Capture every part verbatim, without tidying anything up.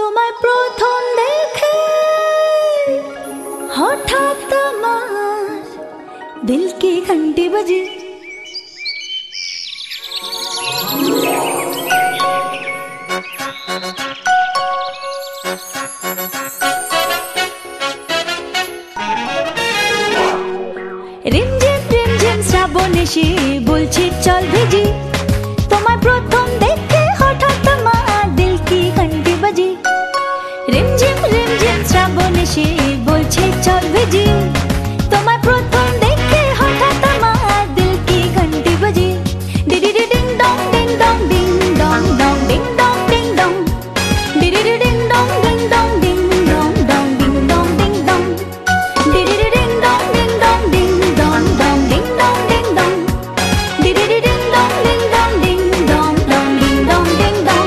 তোমায় প্রথম দেখে হঠাৎ আমার দিল কি ঘন্টি বাজে। রিমঝিম রিমঝিম শ্রাবণ এসে বলছে চল ভিজি, তোমায় প্রথম দেখে হঠাৎ আমার দিল কি ঘন্টি বাজে। রিমঝিম রিমঝিম শ্রাবণ এসে বলছে চল ভিজি, তোমায় প্রথম দেখে হঠাৎ আমার দিল কি ঘন্টি বাজে। ডিডিডি ding dong ding dong ding dong dong ding dong ding dong, ডিডিডি ding dong ding dong ding dong dong ding dong ding dong, ডিডিডি ding dong ding dong ding dong dong ding dong ding dong, ডিডিডি ding dong ding dong ding dong dong ding dong ding dong.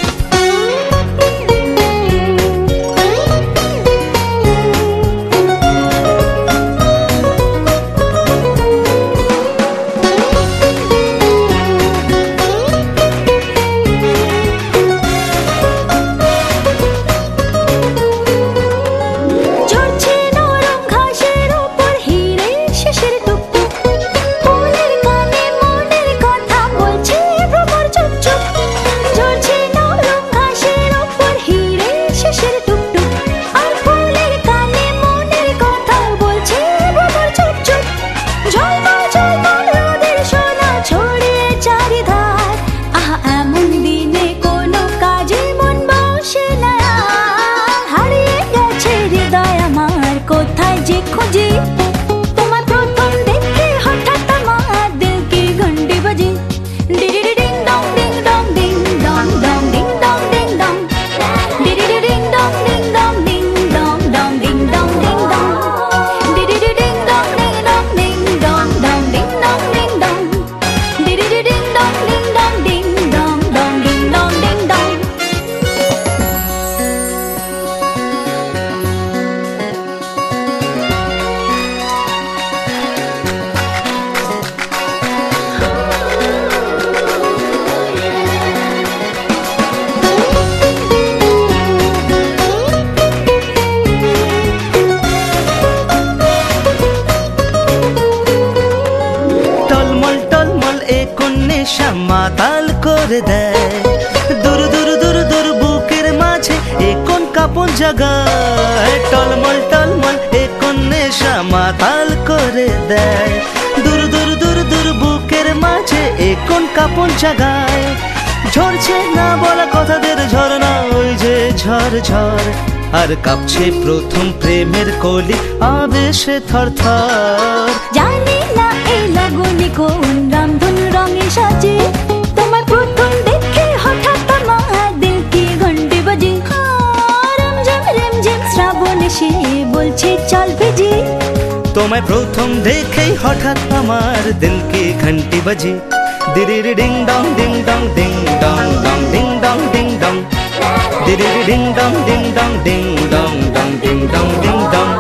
মাতাল করে দেয় দূর দূর দূর দূর বুকের মাঝে এ কোন কাপন জাগায়। টলমল টলমল এ কোন নেশা মাতাল করে দেয় দূর দূর দূর দূর বুকের মাঝে এ কোন কাপন জাগায়। ঝরছে না বলা কথাদের ঝরনা ওই যে ঝড় ঝড়, আর কাঁপছে প্রথম প্রেমের কলি আবেশে থর থর। জানি না এই লগনে কোন রামধনু রঙে সাজে, তোমায় প্রথম দেখে হঠাৎ আমার দিল কি ঘন্টি বাজে। রিমঝিম রিমঝিম শ্রাবণ এসে বলছে চল ভিজি, তোমায় প্রথম দেখেই হঠাৎ আমার দিল কি ঘন্টি বাজে। ডিডিডি ding dong ding dong ding dong dong ding dong ding dong, ডিডিডি ding dong ding dong ding dong dong ding dong ding Dong.